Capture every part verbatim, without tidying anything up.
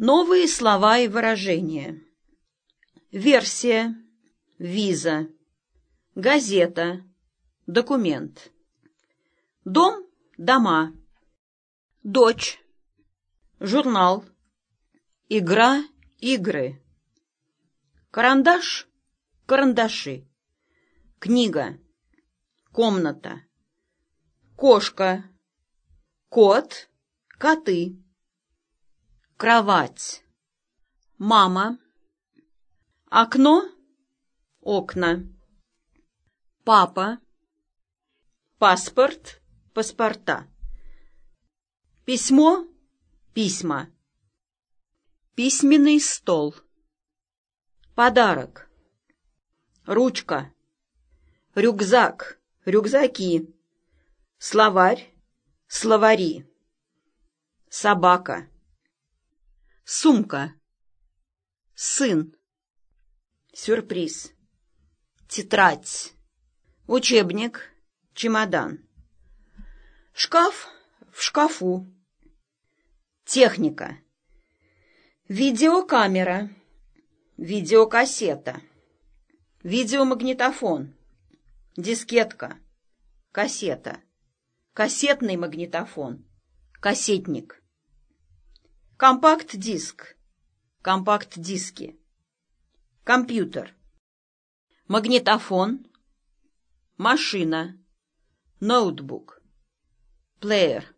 Новые слова и выражения. Версия, виза, газета, документ. Дом, дома, дочь, журнал, игра, игры. Карандаш, карандаши, книга, комната, кошка, кот, коты. Кровать, мама, окно, окна, папа, паспорт, паспорта, письмо, письма, письменный стол, подарок, ручка, рюкзак, рюкзаки, словарь, словари, собака, сумка, сын, сюрприз, тетрадь, учебник, чемодан, шкаф в шкафу, техника, видеокамера, видеокассета, видеомагнитофон, дискетка, кассета, кассетный магнитофон, кассетник. Компакт-диск, компакт-диски, компьютер, магнитофон, машина, ноутбук, плеер,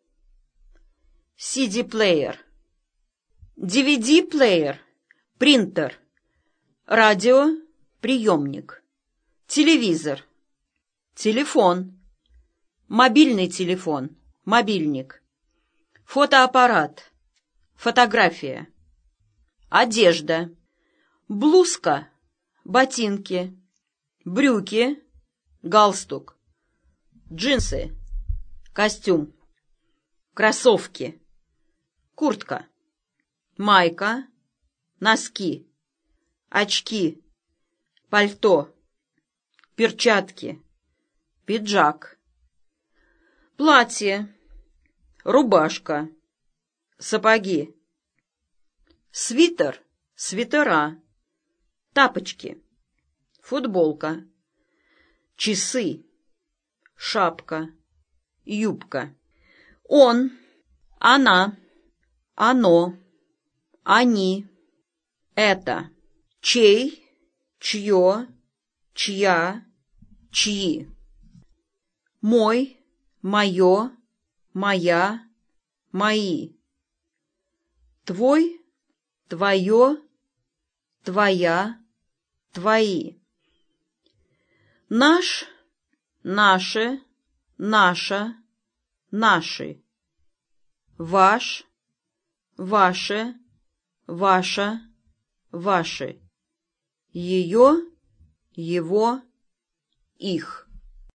си ди-плеер, ди ви ди-плеер, принтер, радио, приемник, телевизор, телефон, мобильный телефон, мобильник, фотоаппарат, фотография, одежда, блузка, ботинки, брюки, галстук, джинсы, костюм, кроссовки, куртка, майка, носки, очки, пальто, перчатки, пиджак, платье, рубашка, сапоги, свитер, свитера, тапочки, футболка, часы, шапка, юбка. Он, она, оно, они, это, чей, чье, чья, чьи. Мой, мое, моя, мои. Твой, твое, твоя, твои. Наш, наше, наша, наши. Ваш, ваше, ваша, ваши. Ее, его, их.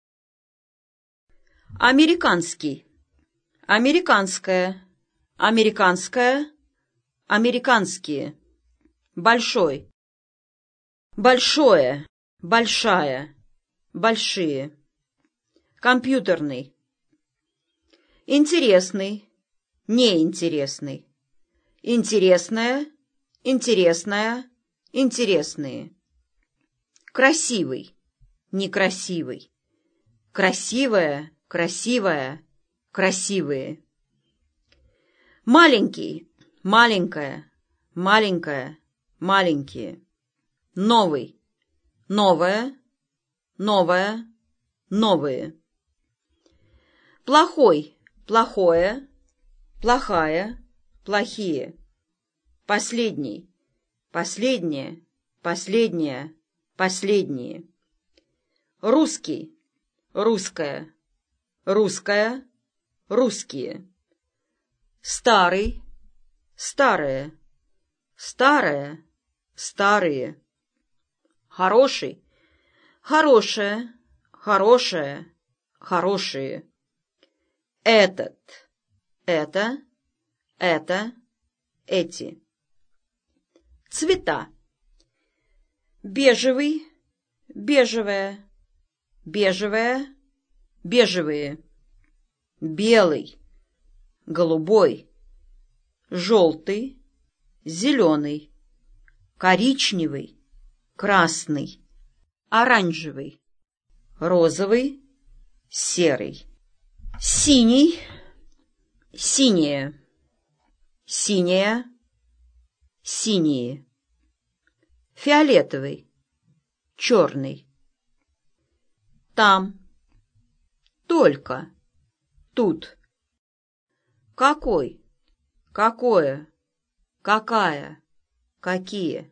Американский, американская, американская, американские. Большой, большое, большая, большие. Компьютерный, интересный, неинтересный, интересная, интересная, интересные. Красивый, некрасивый, красивая, красивая, красивые. Маленький, маленькая, маленькая, маленькие. Новый, новая, новая, новые. Плохой, плохое, плохая, плохие. Последний, последнее, последняя, последние. Русский, русская, русская, русские. Старый, старое, старая, старые. Хороший, хорошая, хорошая, хорошие. Этот, это, это, эти. Цвета. Бежевый, бежевая, бежевая, бежевые. Белый, голубой, желтый, зеленый, коричневый, красный, оранжевый, розовый, серый, синий, синее, синяя, синие, фиолетовый, черный. Там, только, тут. Какой, какое, какая, какие.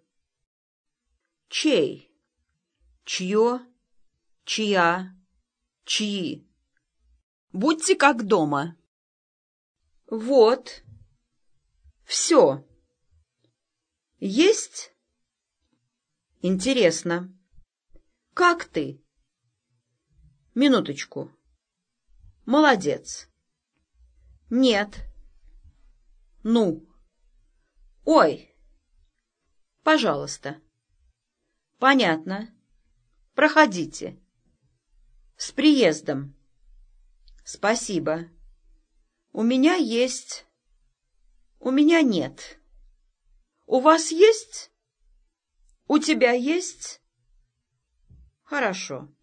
Чей, чье, чья, чьи. Будьте как дома. Вот. Все. Есть? Интересно. Как ты? Минуточку. Молодец. Нет. Ну. Ой. Пожалуйста. Понятно. Проходите. С приездом. Спасибо. У меня есть... У меня нет. У вас есть? У тебя есть? Хорошо.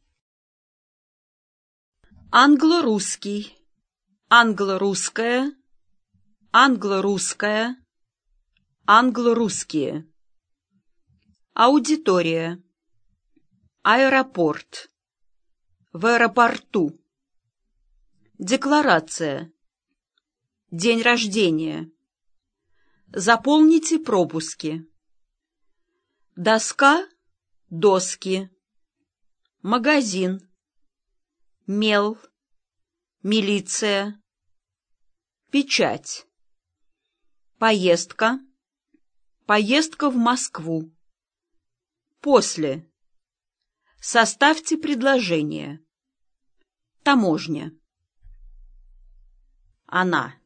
Англо-русский, англо-русская, англо-русская, англо-русские. Аудитория. Аэропорт. В аэропорту. Декларация. День рождения. Заполните пропуски. Доска, доски. Магазин. Мел. Милиция. Печать. Поездка. Поездка в Москву. После. Составьте предложение. Таможня. Она.